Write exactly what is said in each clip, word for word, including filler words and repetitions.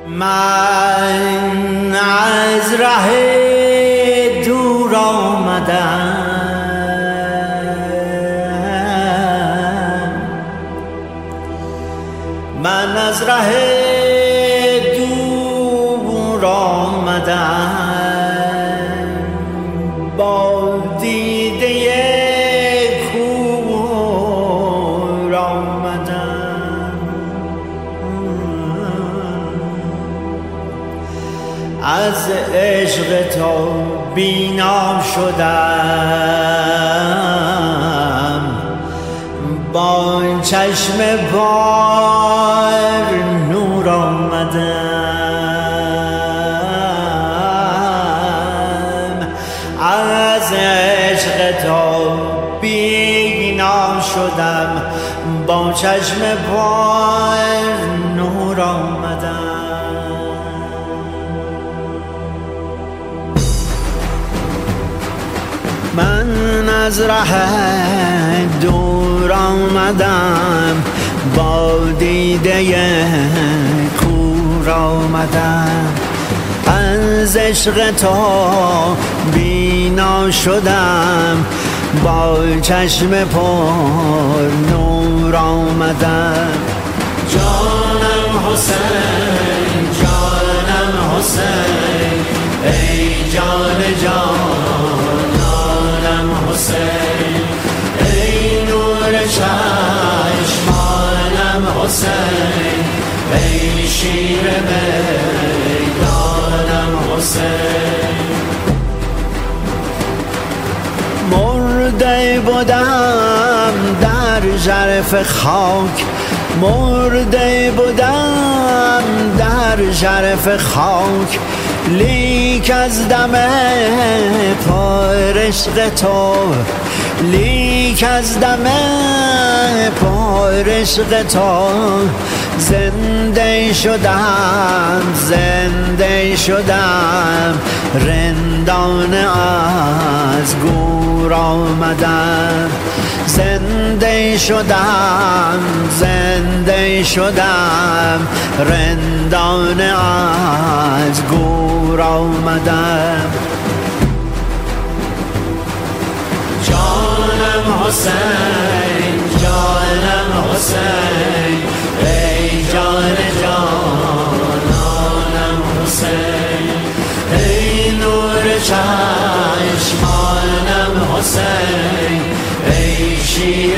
من از ره دور آمدم، من از ره دور آمدم، با دیده کور آمدم، از عشق تو بینا شدم، با چشم بار نور آمدم، از عشق تو بینا شدم، با چشم بار نور آمدم. من از ره دور آمدم، با دیده کور آمدم، از عشق تو بینا شدم، با چشم پر نور آمدم. جانم حسین، جانم حسین، ای جان جانانم حسین، ای نور چشمانم حسین، ای شیر میدانم حسین. مرده بودم در ژرف خاک، مرده بودم در ژرف خاک، لیک از دم پای عشق تو، لیک از دم پای عشق تو زنده شدم، زنده شدم، رندانه از گور آمدم، زنده شدم، زنده شدم، رندانه از گور آمدم. جانم حسین، جانم حسین، ای جان جانانم حسین، ای نور چشمانم حسین، ای شیر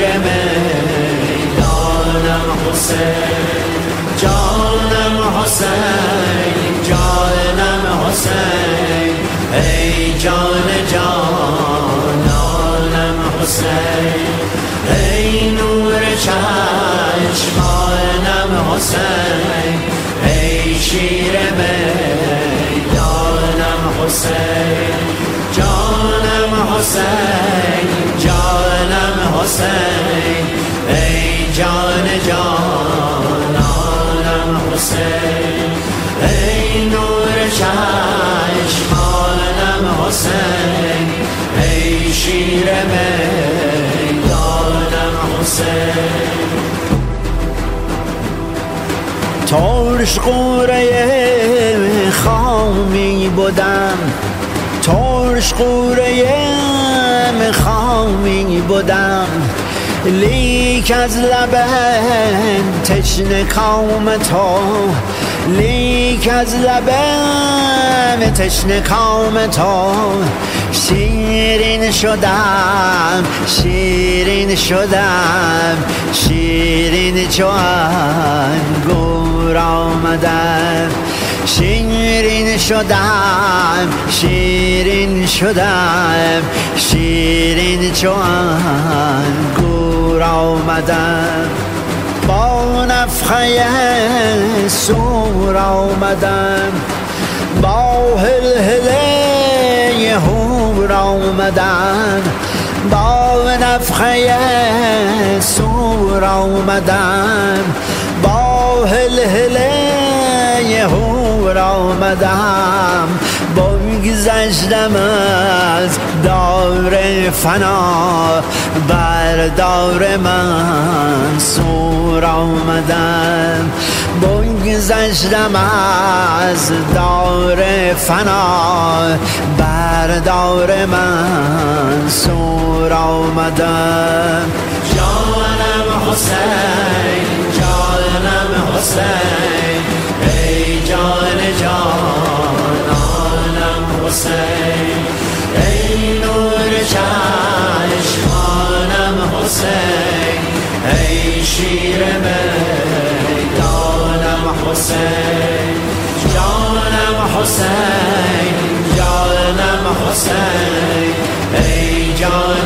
میدانم حسین. جانم حسین، جانم حسین، ای جان جانانم حسین، ای نور چشمانم حسین، ای شیر میدانم حسین. جانم حسین، جانم حسین، ای جان جانانم حسین، ای نور چشمانم حسین، ای شیر میدانم حسین. ترش قوره خامی بودم، ترش قوره خامی بودم، لیک از لب تشنه کام تو، لیک از لب تشنه کام تو شیرین شدم، شیرین شدم، شیرین چو انگور آمدم، شیرین شدم، شیرین شدم، شیرین چو انگور آمدم. با نفخه صور آمدم، با هلهله هور آمدم، با نفخه صور آمدم، با هلهله هور آمدم، بگذشتم از دار فنا، بر دار منصور آمدم، بگذشتم از دار فنا، بر دار منصور آمدم. جانم حسین، جانم حسین، ای جان جانانم حسین، ای نور چشمانم حسین، ای شیر میدانم حسین. جانم حسین، جانم حسین، ای جان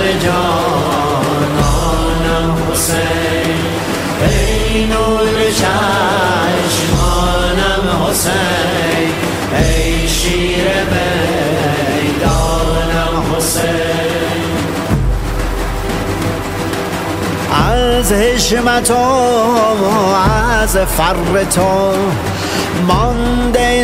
جانانم حسین، ای نور چشمانم حسین، ای شیر میدانم حسین. از حشمت و از فر تو مانده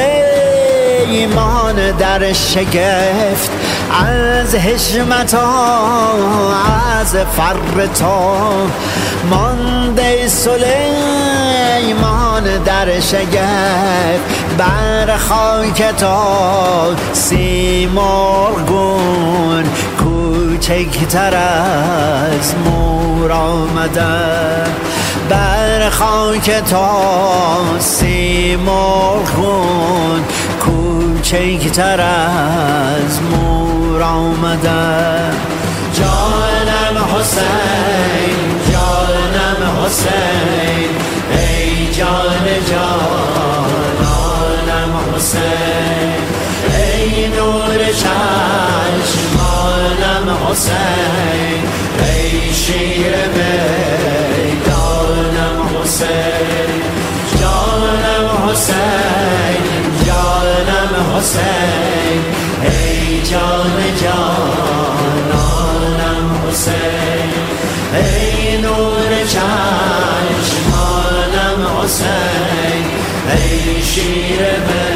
سلیمان در شگفت، از حشمت و از فر تو مانده سلیمان در شگفت، بر خاک تو سیمرغون کوچکتر از مور آمدن، بر خاک تو سیمرغون کوچکتر از مور آمدن. جانم حسین، جانم حسین، ای جان جانانم حسین، ای نور چشمانم حسین، ای شیر میدانم حسین. جانم حسین، جانم حسین، ای جان جانانم حسین، ای نور چشمانم حسین، ای شیر